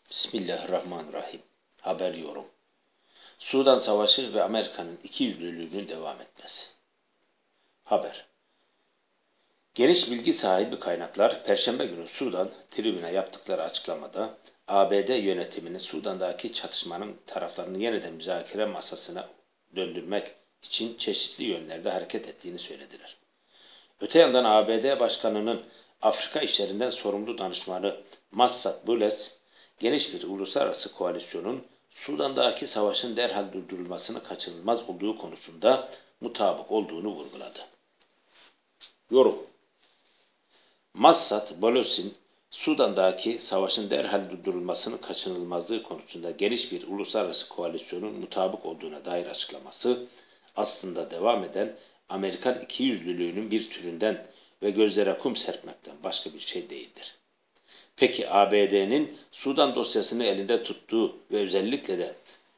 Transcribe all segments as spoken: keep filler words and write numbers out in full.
Bismillahirrahmanirrahim. Haber yorum. Sudan Savaşı ve Amerika'nın ikiyüzlülüğünün devam etmesi. Haber. Geniş bilgi sahibi kaynaklar, Perşembe günü Sudan tribüne yaptıkları açıklamada A B D yönetiminin Sudan'daki çatışmanın taraflarını yeniden müzakere masasına döndürmek için çeşitli yönlerde hareket ettiğini söylediler. Öte yandan A B D Başkanı'nın Afrika işlerinden sorumlu danışmanı Massad Bules, geniş bir uluslararası koalisyonun Sudan'daki savaşın derhal durdurulmasını kaçınılmaz olduğu konusunda mutabık olduğunu vurguladı. Yorum. Massad Bules'in Sudan'daki savaşın derhal durdurulmasının kaçınılmazlığı konusunda geniş bir uluslararası koalisyonun mutabık olduğuna dair açıklaması, aslında devam eden Amerikan ikiyüzlülüğünün bir türünden ve gözlere kum serpmekten başka bir şey değildir. Peki A B D'nin Sudan dosyasını elinde tuttuğu ve özellikle de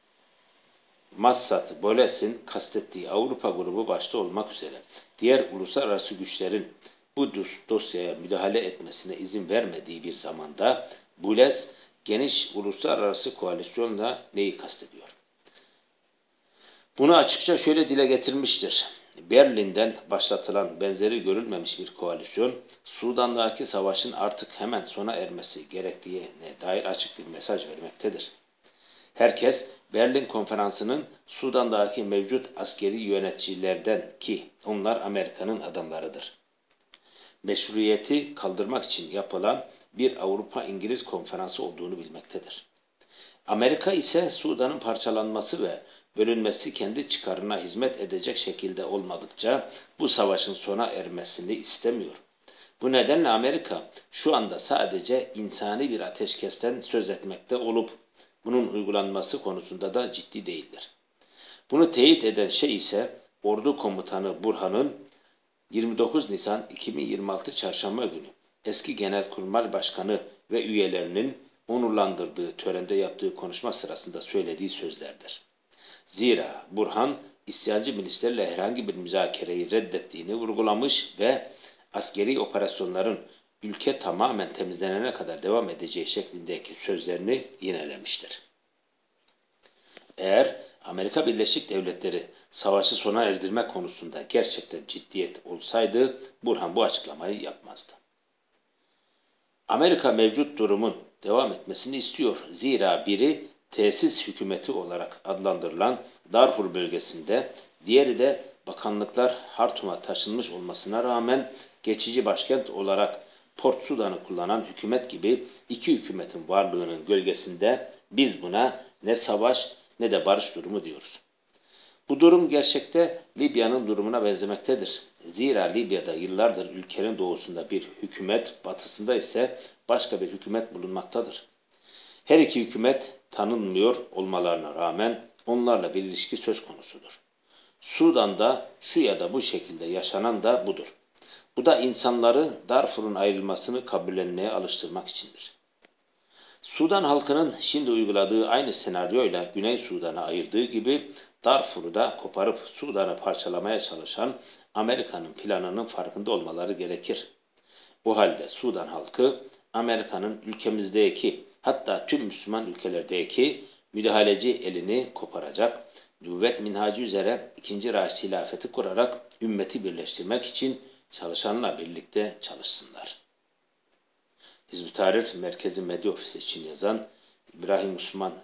Massad Bules'in kastettiği Avrupa grubu başta olmak üzere diğer uluslararası güçlerin bu dosyaya müdahale etmesine izin vermediği bir zamanda Bules geniş uluslararası koalisyonla neyi kastediyor? Bunu açıkça şöyle dile getirmiştir. Berlin'den başlatılan benzeri görülmemiş bir koalisyon, Sudan'daki savaşın artık hemen sona ermesi gerektiğine dair açık bir mesaj vermektedir. Herkes, Berlin Konferansı'nın Sudan'daki mevcut askeri yöneticilerden ki onlar Amerika'nın adamlarıdır, meşruiyeti kaldırmak için yapılan bir Avrupa-İngiliz konferansı olduğunu bilmektedir. Amerika ise Sudan'ın parçalanması ve bölünmesi kendi çıkarına hizmet edecek şekilde olmadıkça bu savaşın sona ermesini istemiyor. Bu nedenle Amerika şu anda sadece insani bir ateşkesten söz etmekte olup bunun uygulanması konusunda da ciddi değildir. Bunu teyit eden şey ise Ordu Komutanı Burhan'ın yirmi dokuz Nisan iki bin yirmi altı Çarşamba günü eski Genelkurmay Başkanı ve üyelerinin onurlandırdığı törende yaptığı konuşma sırasında söylediği sözlerdir. Zira Burhan, isyancı milislerle herhangi bir müzakereyi reddettiğini vurgulamış ve askeri operasyonların ülke tamamen temizlenene kadar devam edeceği şeklindeki sözlerini yinelemiştir. Eğer Amerika Birleşik Devletleri savaşı sona erdirme konusunda gerçekten ciddiyet olsaydı Burhan bu açıklamayı yapmazdı. Amerika mevcut durumun devam etmesini istiyor. Zira biri tesis hükümeti olarak adlandırılan Darfur bölgesinde, diğeri de bakanlıklar Hartum'a taşınmış olmasına rağmen geçici başkent olarak Port Sudan'ı kullanan hükümet gibi iki hükümetin varlığının gölgesinde biz buna ne savaş ne de barış durumu diyoruz. Bu durum gerçekte Libya'nın durumuna benzemektedir. Zira Libya'da yıllardır ülkenin doğusunda bir hükümet, batısında ise başka bir hükümet bulunmaktadır. Her iki hükümet tanınmıyor olmalarına rağmen onlarla bir ilişki söz konusudur. Sudan'da şu ya da bu şekilde yaşanan da budur. Bu da insanları Darfur'un ayrılmasını kabullenmeye alıştırmak içindir. Sudan halkının şimdi uyguladığı aynı senaryoyla Güney Sudan'ı ayırdığı gibi Darfur'u da koparıp Sudan'ı parçalamaya çalışan Amerika'nın planının farkında olmaları gerekir. Bu halde Sudan halkı Amerika'nın ülkemizdeki, hatta tüm Müslüman ülkelerdeki müdahaleci elini koparacak, nübüvvet minhacı üzere ikinci Raşid hilafeti kurarak ümmeti birleştirmek için çalışanla birlikte çalışsınlar. Hizb-ı Tahrir Merkezi Medya Ofisi için yazan İbrahim Müslüman